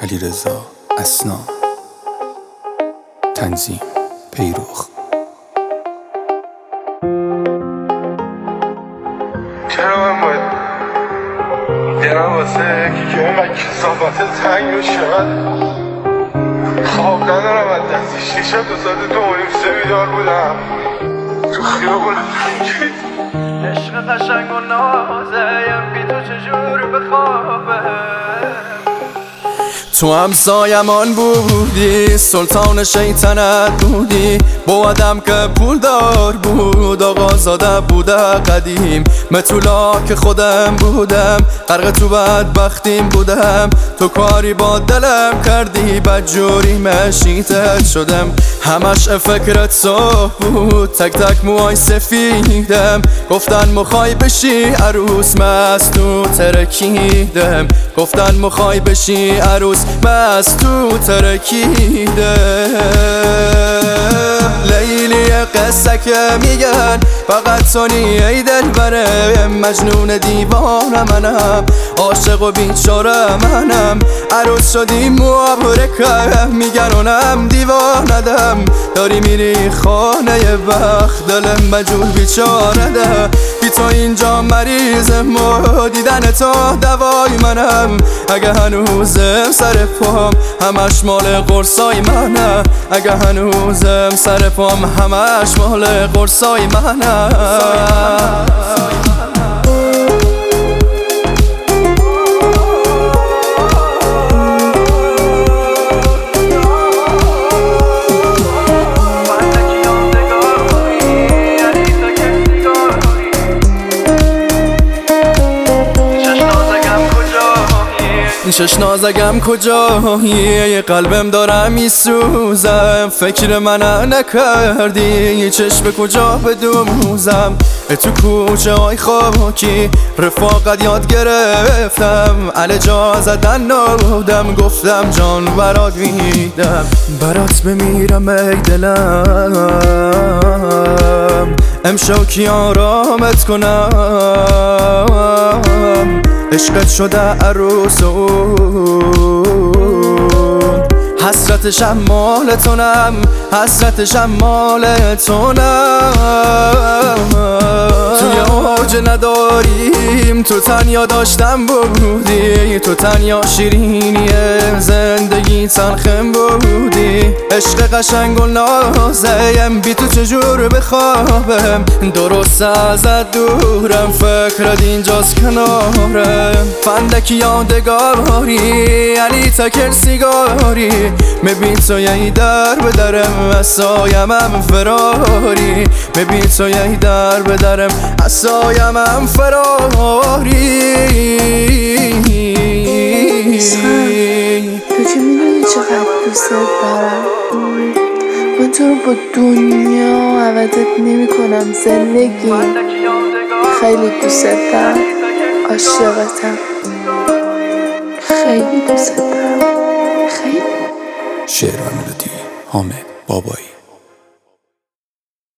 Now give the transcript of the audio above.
علیرضا اثنا. تنظیم پیروخ. چرا من باید دلم واسه یکی که اینقدر کثافت تنگ و شد خواب ندارم. از دستی شیشه تا ساعت 2:30 بیدار بودم تو خیابون اینجوری. عشق قشنگ و نازم بی تو چجور بخوابه. تو همسایمان بودی، سلطان شیطنت بودی، با آدم که پول دار بود، آقا زاده بوده قدیم. متولا که خودم بودم، غرق تو بدبختیم بودم. تو کاری با دلم کردی، بدجوری مشیتت شدم. همش فکرت صبح بود، تک تک موهای سفیدم. گفتن مخوای بشی عروس، مست تو ترکیدم. گفتن مخوای بشی عروس، مست تو ترکیده. لیلی قصه که میگن فقط تونی ای دلبره. مجنون دیوانه منم، عاشق و بیچاره منم. عروس شدی مبارکه، میگن اونم دیوانه‌دم. داری میری خانه بخت، دل مجنون بیچاره ده. بی تو اینجا مریضم و دیدن تو دوای منم. اگه هنوزم سر پام همش مال قرصای منه. اگه هنوزم سر پام همش مال قرصای منه. چش نازگم کجایی، قلبم دارم میسوزم. فکر من نکردی، چشم کجا بدوزم. تو کوچه های خاکی رفاقت یاد گرفتم. علی جا زدن نادم، گفتم جان برات میدم. برات بمیرم ای دلم، امشب کی آرامت کنم. عشقت شده عروسون، حسرتشم مال تونم، حسرتشم مال تونم. توی اوج نداریم، تو تنیا داشتم بودی. تو تنیا شیرینی زندگی تلخم بودی. عشق قشنگ و نازم بی تو چجور بخوابم. درست ازت دورم، فکرت اینجاست کنارم. فندکی یادگاری، علی تکر سیگاری. میبین تو یه در به درم، اسایمم فراری. میبین تو یه در به درم، اسایمم فراری. تو که میدونی چقدر دوست دارم، من تو رو با دنیا عوضت نمی کنم. زندگی خیلی دوست دارم، عاشقتم، خیلی دوست دارم، خیلی. شعر و ملودی حامد بابایی.